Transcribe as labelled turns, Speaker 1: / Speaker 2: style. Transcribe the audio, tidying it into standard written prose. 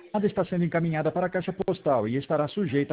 Speaker 1: está sendo encaminhada para a caixa postal e estará sujeita